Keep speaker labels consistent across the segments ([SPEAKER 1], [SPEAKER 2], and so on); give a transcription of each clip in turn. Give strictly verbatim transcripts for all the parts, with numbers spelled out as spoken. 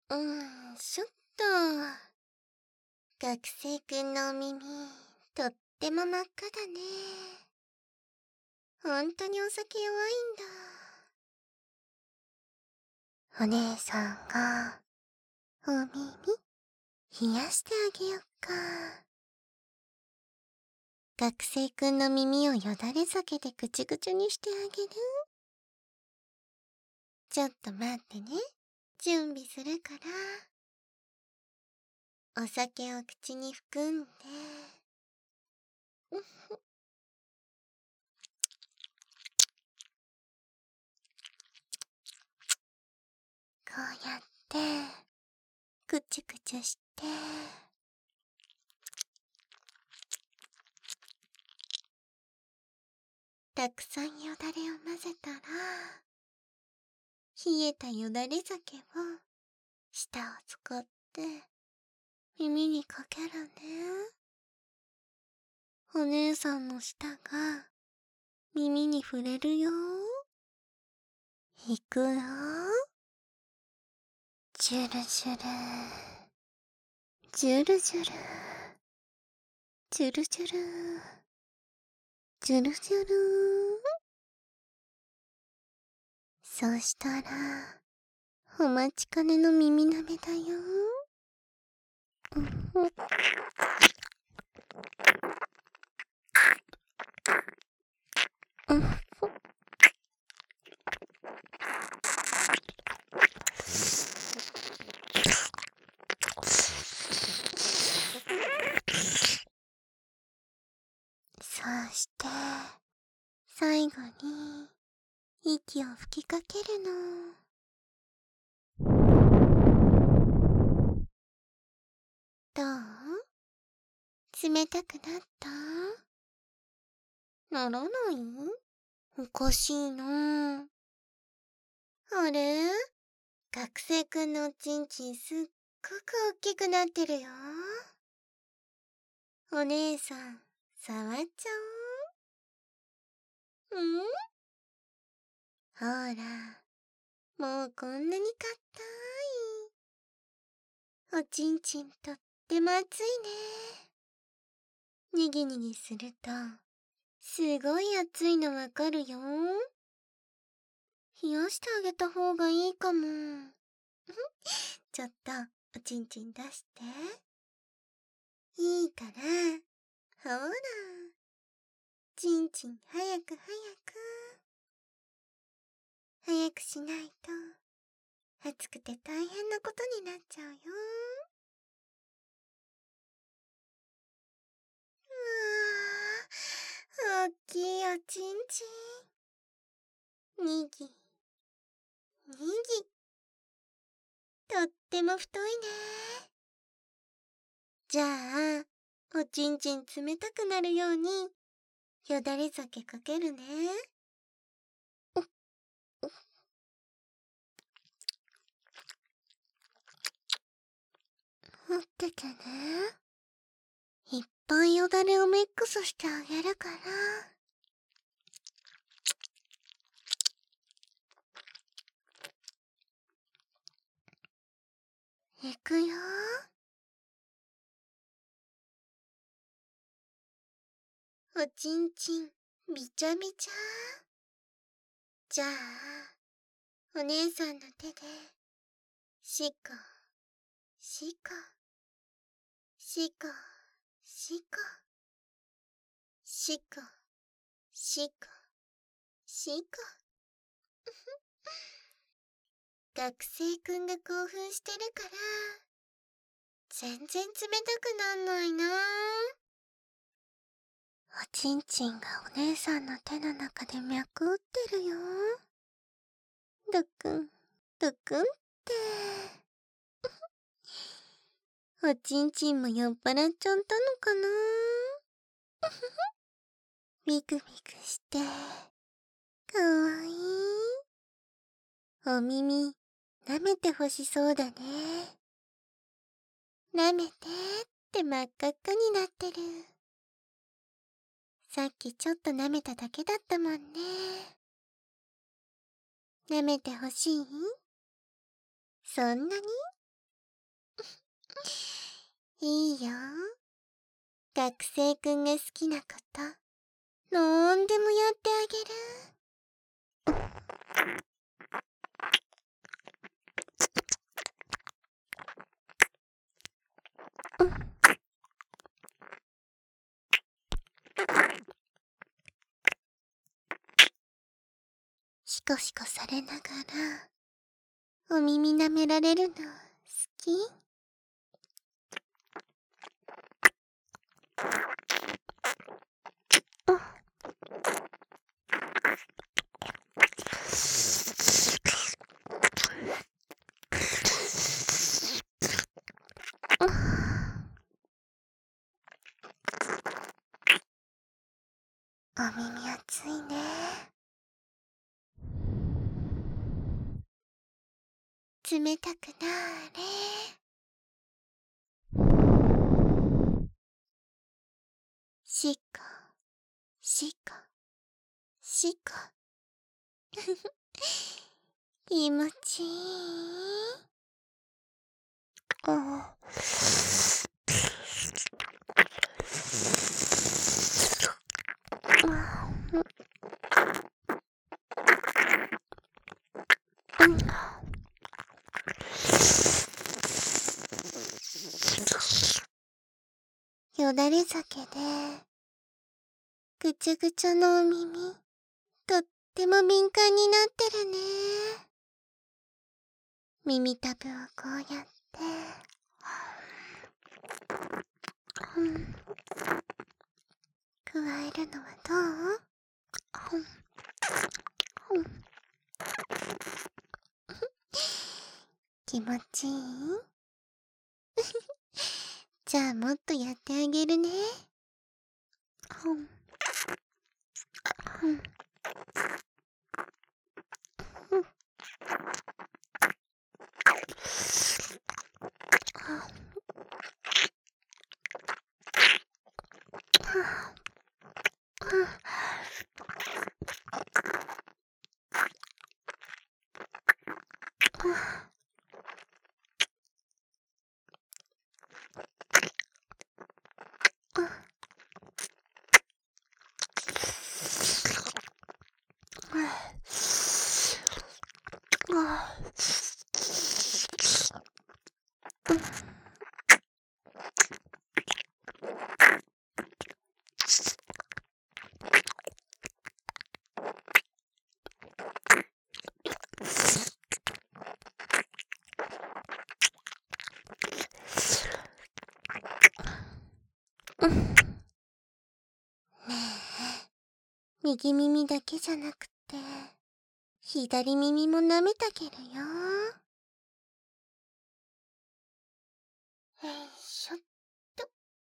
[SPEAKER 1] うーん、ちょっと。学生くんのお耳、とっても真っ赤だね。ほんとにお酒弱いんだ。お姉さんが、お耳、冷やしてあげよっか。学生くんの耳をよだれ酒でぐちぐちにしてあげる。ちょっと待ってね。準備するから。お酒を口に含んで。うふ。こうやって、くちゅくちゅして。たくさんよだれを混ぜたら、冷えたよだれ酒を、舌を使って、耳にかけるね。お姉さんの舌が、耳に触れるよ。いくよ。ジュルジュル。ジュルジュル。ジュルジュル。ジュルジュル。そしたら、お待ちかねの耳舐めだよ。うんふ。うんふ。そして、最後に、息を吹きかけるの。どう？冷たくなった？ならない？おかしいな。あれ？学生くんのおちんちんすっごく大きくなってるよ。お姉さん、触っちゃおう。ん？ほら、もうこんなにかったい。おちんちんとっても熱いね。にぎにぎすると、すごい熱いのわかるよ。冷やしてあげた方がいいかも。ちょっと、おちんちん出して。いいから。ほら。ちんちん早く早く。早くしないと、暑くて大変なことになっちゃうよ。うわぁ、おっきいおちんちん。にぎ、にぎ。とっても太いね。じゃあ、おちんちん冷たくなるように、よだれ酒かけるね。待っててね。いっぱいよだれをミックスしてあげるから。いくよ。おちんちん、びちゃびちゃ。じゃあ、お姉さんの手で、しこ、しこ、しこ、しこ、しこ、しこ、しこ。学生くんが興奮してるから、全然冷たくなんないな。おちんちんがお姉さんの手の中で脈打ってるよ。ドクン、ドクンって。おちんちんも酔っ払っちゃったのかな。ビクビクして、かわいい。お耳、舐めてほしそうだね。舐めてって真っ赤っかになってる。さっきちょっと舐めただけだったもんね。舐めてほしい？そんなに？ いいよ。学生くんが好きなこと、なんでもやってあげる。シコシコされながら、お耳舐められるの好き？お耳熱いね。冷たくなーれ。しこ、しこ、しこ。気持ちいい。あよだれ酒で、ぐちゃぐちゃのお耳、とっても敏感になってるね。耳たぶをこうやって、うん、加えるのはどう？うん、うん、気持ちいい？じゃあもっとやってあげるね。うん、うん、うん。右耳だけじゃなくて、左耳も舐めたげるよ。よいしょっと。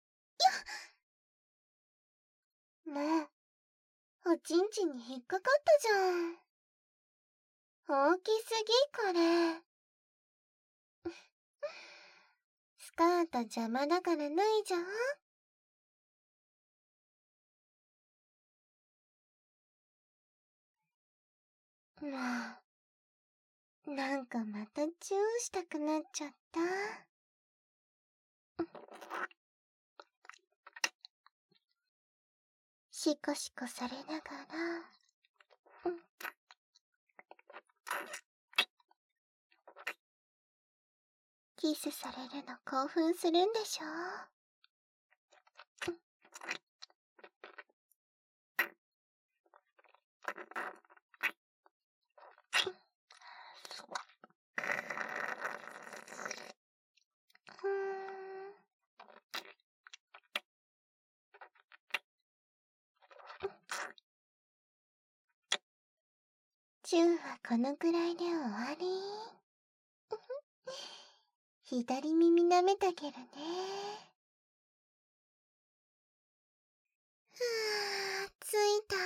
[SPEAKER 1] よっ。もう、おちんちんに引っかかったじゃん。大きすぎ、これ。スカート邪魔だから脱いじゃん。もう、なんかまたチューしたくなっちゃった。シコシコされながら、うん、キスされるの興奮するんでしょ？うーん。チューはこのくらいで終わり。左耳舐めたけるね。ふぅ、着いた。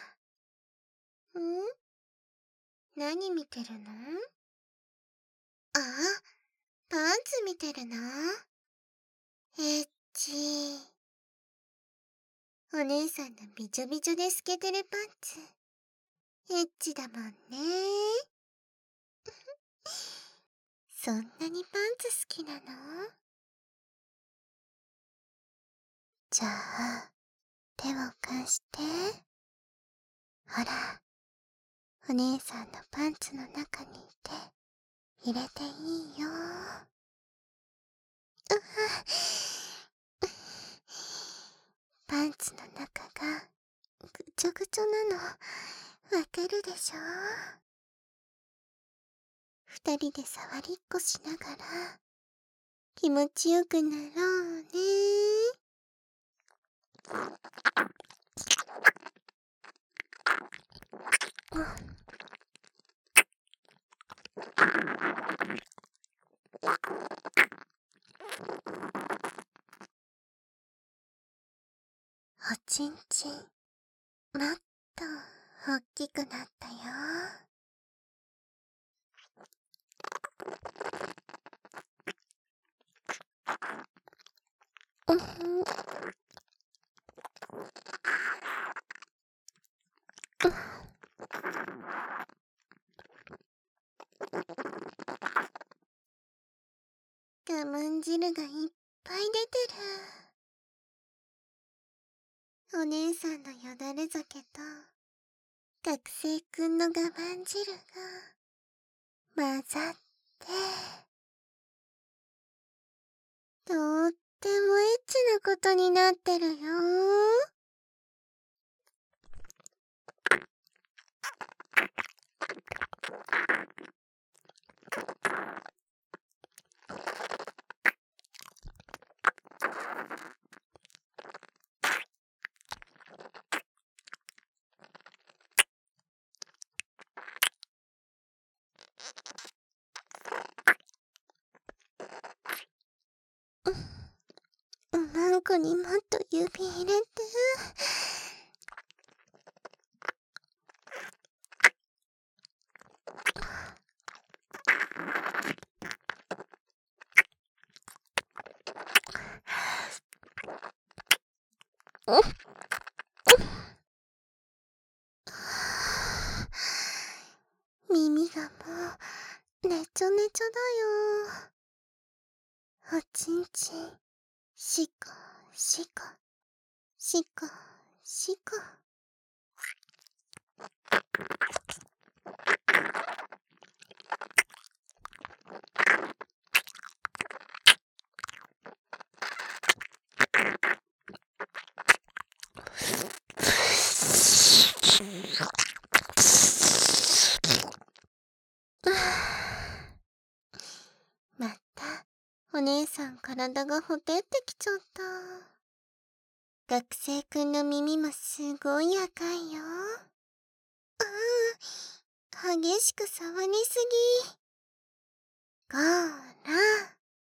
[SPEAKER 1] ん？何見てるの？あ、パンツ見てるの？エッチ。お姉さんのびちょびちょで透けてるパンツ。エッチだもんね。そんなにパンツ好きなの？ じゃあ、手を貸して。ほら、お姉さんのパンツの中に手入れていいよ。うわ、パンツの中がぐちょぐちょなのわかるでしょ。二人で触りっこしながら気持ちよくなろうね。おちんちん、もっと大きくなったよ。うんうん、我慢汁がいっぱい出てる。お姉さんのよだれ酒と学生くんの我慢汁が混ざって、とってもエッチなことになってるよ。おまんこにもっと指入れて。耳がもうねちょねちょだよ。おちんちん、しこしこしこしこ。またお姉さん体がほてってきちゃった。学生くんの耳もすごい赤いよ。うん、激しく触りすぎ。こーら。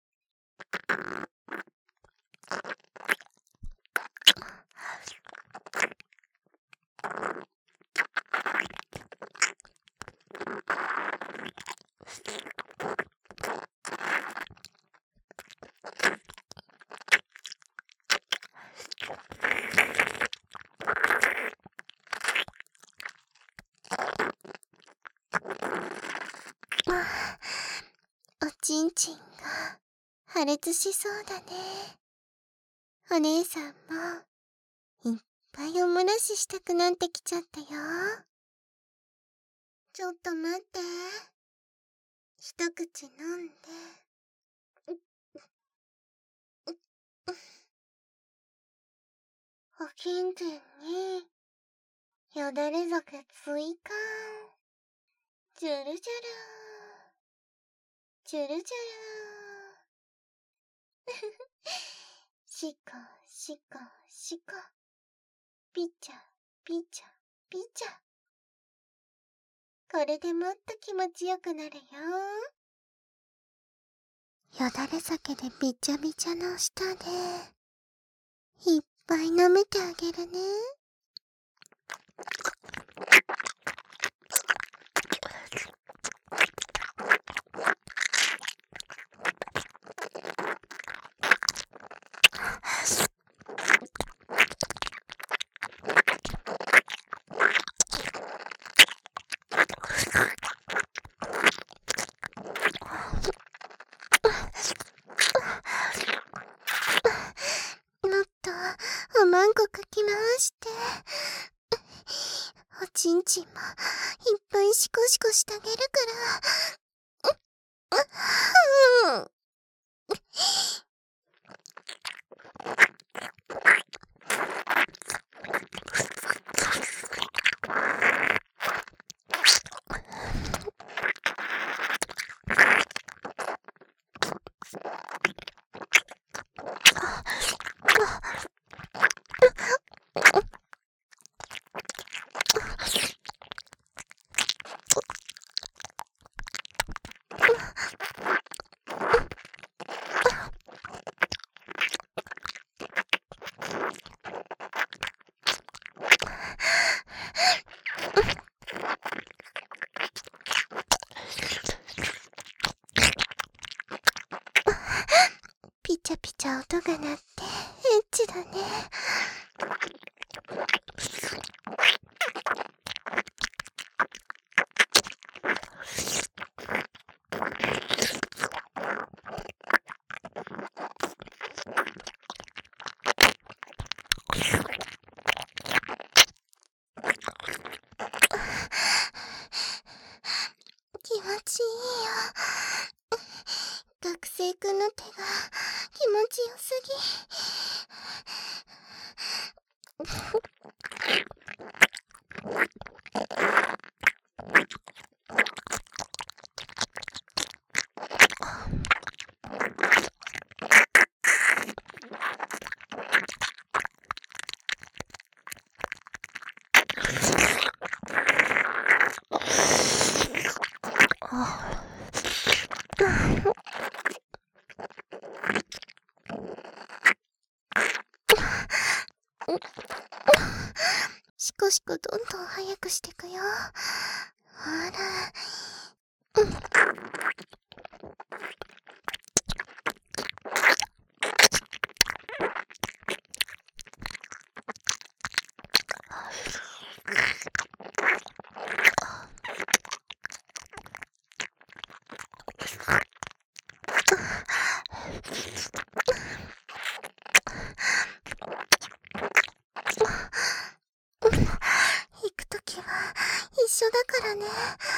[SPEAKER 1] おちんちんが破裂しそうだね。お姉さんもいっぱいおもらししたくなってきちゃったよ。ちょっと待って。一口飲んで。おちんちんによだれ酒追加。ジュルジュルジュルジュルしこしこしこ。ピチャピチャピチャ。これでもっと気持ちよくなるよ。よだれ酒でびちゃびちゃの舌でいっぱい舐めてあげるね。もっとチャピチャ音が鳴ってエッチだね。気持ちいいよ。学生くんの手が気持ちよすぎ。シコシコどんどん早くしてくよ。ほら。うん。行くときは一緒だからね。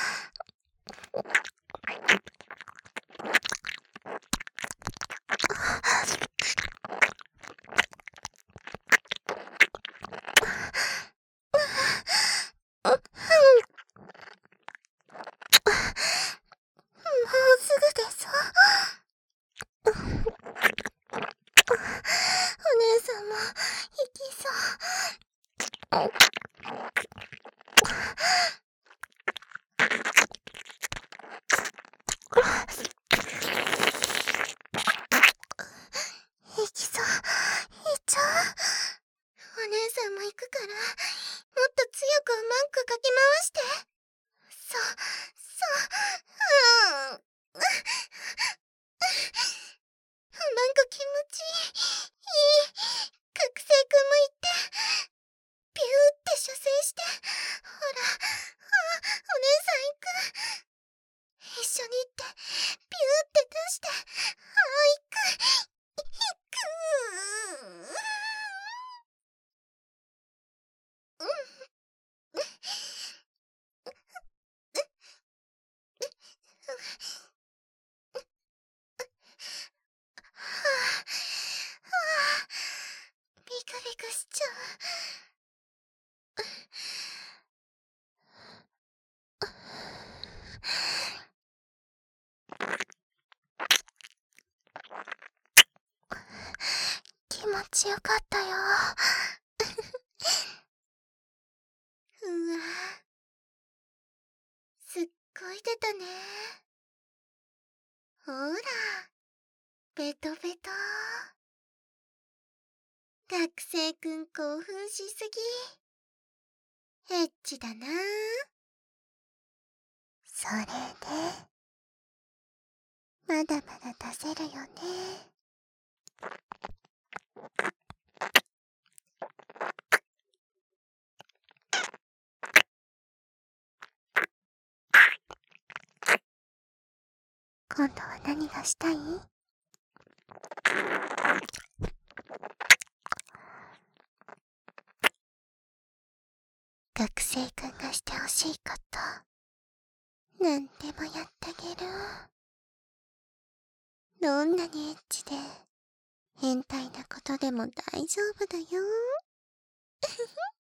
[SPEAKER 1] もうすぐです。お姉さんも行きそう。行きそう。行っちゃう。お姉さんも行くから、もっと強くマンクかき回して。そう、そう、うん。なんか気持ちいい。いい。学生くんも行って。ピューって射精して。ほら、あ、お姉さん行く。一緒に行って、ピューって出して。あ、行く。行く。うん。はぁ、はぁ、ビクビクしちゃう。気持ちよかったよ。うわぁ、すっごい出たね。ほら、ベトベト。学生くん興奮しすぎ。エッチだな。それで、まだまだ出せるよね。今度は何がしたい？学生くんがしてほしいこと、なんでもやってあげる。どんなにエッチで、変態なことでも大丈夫だよ。